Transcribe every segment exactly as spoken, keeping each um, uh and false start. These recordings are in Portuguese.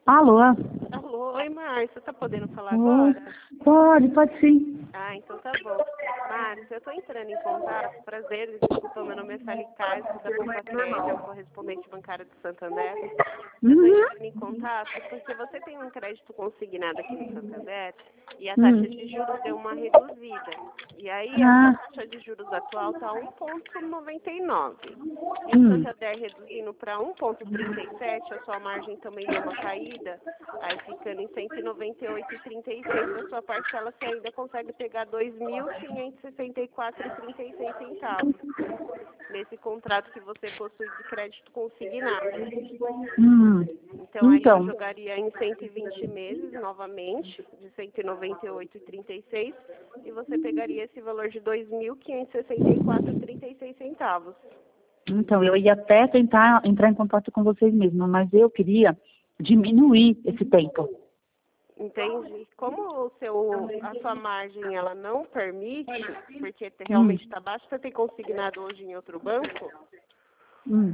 Alô? Alô, oi Márcia, tá podendo falar Oi. agora? Pode, pode sim. Ah, então tá bom. Márcia, eu tô entrando em contato, prazer, desculpa, meu nome é Sally Castro, da Compacred, eu correspondente bancário do Santander. Eu tô Uhum. entrando em contato porque você tem um crédito consignado aqui no Santander e a taxa Hum. de juros deu uma reduzida. E aí a sua Ah. taxa de juros atual tá um vírgula noventa e nove. E o Hum. Santander reduzindo para um vírgula trinta e sete, a sua margem também deu uma caída, aí ficando em cento e noventa e oito vírgula trinta e seis, a sua parcela você ainda consegue pegar dois mil quinhentos e sessenta e quatro vírgula trinta e seis centavos nesse contrato que você possui de crédito consignado. Hum. Então aí eu Então, jogaria em cento e vinte meses novamente, de cento e noventa e oito vírgula trinta e seis, e você pegaria esse valor de dois mil quinhentos e sessenta e quatro vírgula trinta e seis centavos. então, eu ia até tentar entrar em contato com vocês mesmo, mas eu queria diminuir esse tempo. Entende? Como o seu, a sua margem ela não permite, porque te- Hum. realmente está baixo, você tem consignado hoje em outro banco, Hum.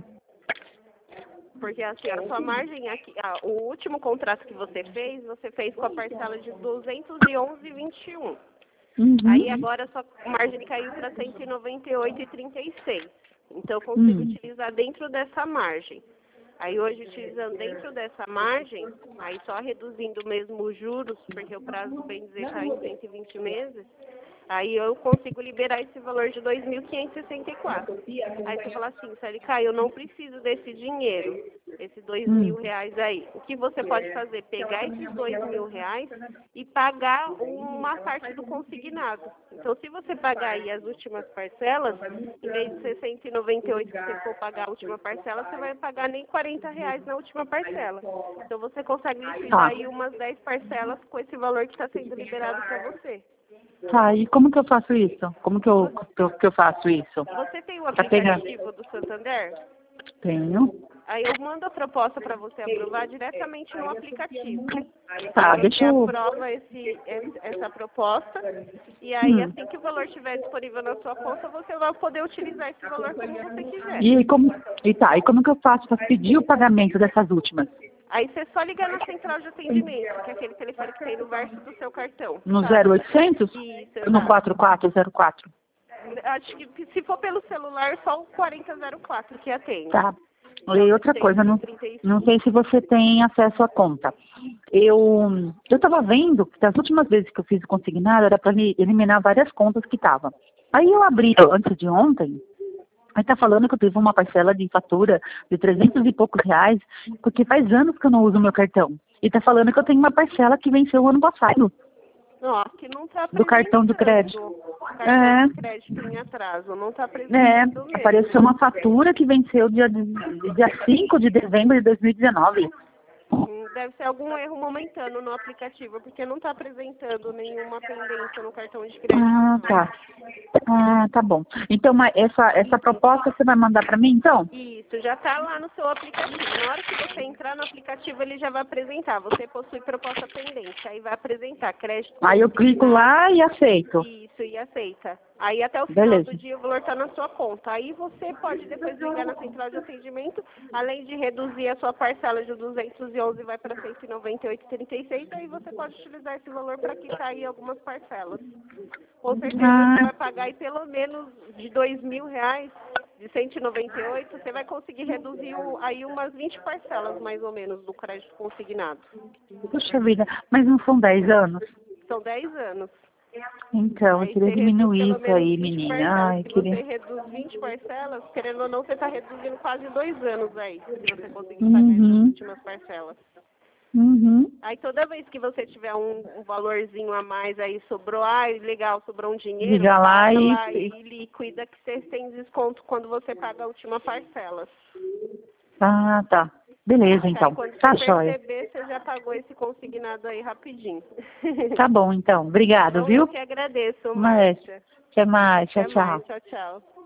porque assim, a sua margem aqui, ah, o último contrato que você fez, você fez com a parcela de duzentos e onze vírgula vinte e um. Uhum. Aí agora a sua margem caiu para cento e noventa e oito vírgula trinta e seis. Então eu consigo Hum. utilizar dentro dessa margem. Aí hoje, utilizando dentro dessa margem, aí só reduzindo mesmo os juros, porque o prazo, bem dizer, está em cento e vinte meses, aí eu consigo liberar esse valor de dois mil quinhentos e sessenta e quatro. Aí você fala assim, Sally Kai, eu não preciso desse dinheiro, esses dois Hum. mil reais aí. O que você pode fazer? Pegar esses dois mil reais e pagar uma parte do consignado. Então, se você pagar aí as últimas parcelas, em vez de ser cento e noventa e oito que você for pagar a última parcela, você vai pagar nem quarenta reais na última parcela. Então, você consegue liquidar Tá. aí umas dez parcelas com esse valor que está sendo liberado para você. Tá, e como que eu faço isso? Como que eu, que eu, que eu faço isso? Você tem o Pra pegar. aplicativo do Santander? Tenho. Aí eu mando a proposta para você aprovar diretamente no aplicativo. Tá, Aí você deixa eu... aprova esse, esse- essa proposta e aí Hum. assim que o valor estiver disponível na sua conta, você vai poder utilizar esse valor como você quiser. E como... E tá, e como que eu faço para pedir o pagamento dessas últimas? Aí você só ligar na central de atendimento, que é aquele telefone que tem no verso do seu cartão, No sabe? zero oitocentos? Isso, No exato. quatro quatro zero quatro? Acho que se for pelo celular, só o quarenta zero quatro que atende. Tá. Que é o E outra coisa, não, seiscentos e trinta e não cinco. sei se você tem acesso à conta. Eu eu estava vendo que das últimas vezes que eu fiz o consignado era para eliminar várias contas que estavam. Aí eu abri antes de ontem, aí tá falando que eu tive uma parcela de fatura de trezentos e poucos reais, porque faz anos que eu não uso meu cartão. E tá falando que eu tenho uma parcela que venceu o ano passado, Ó, que não está do cartão de crédito. apresentando cartão É. de crédito em atraso, não está É, apresentando mesmo. apareceu uma fatura que venceu dia, dia cinco de dezembro de dois mil e dezenove. Hum, Deve ser algum erro momentâneo no aplicativo, porque não está apresentando nenhuma pendência no cartão de crédito. Ah, não. tá. Ah, tá bom. Então, mas essa, essa proposta você vai mandar para mim, então? Isso, já está lá no seu aplicativo. Na hora que você entrar no aplicativo, ele já vai apresentar. Você possui proposta pendente, aí vai apresentar crédito Aí eu clico consignado. lá e aceito. Isso, e aceita. Aí até o final Beleza. do dia o valor está na sua conta. Aí você pode depois ligar na central de atendimento, além de reduzir a sua parcela de duzentos e onze vai para cento e noventa e oito vírgula trinta e seis, aí você pode utilizar esse valor para quitar aí algumas parcelas. Com certeza Ah. você vai pagar aí pelo menos de dois mil reais, de cento e noventa e oito, você vai conseguir reduzir o- aí umas vinte parcelas mais ou menos do crédito consignado. Puxa vida, mas não são dez anos? São dez anos. Então, eu Aí queria você reduz diminuir pelo isso menos aí, vinte menina. parcelas. Ai, Se queria... você reduz vinte parcelas, querendo ou não, você está reduzindo quase dois anos aí, se você conseguir pagar essas Uhum. últimas parcelas. Uhum. Aí toda vez que você tiver um, um valorzinho a mais aí, sobrou, ai, legal, sobrou um dinheiro, Liga lá paga e... lá e liquida que você tem desconto quando você paga a última parcela. Ah, tá. Beleza, Aí então. quando Tá, você jóia. perceber, você já pagou esse consignado aí rapidinho. Tá bom, então. Obrigado, Então eu viu? que agradeço, Mas, Márcia. até mais. Tchau, Até mais, tchau. tchau, tchau.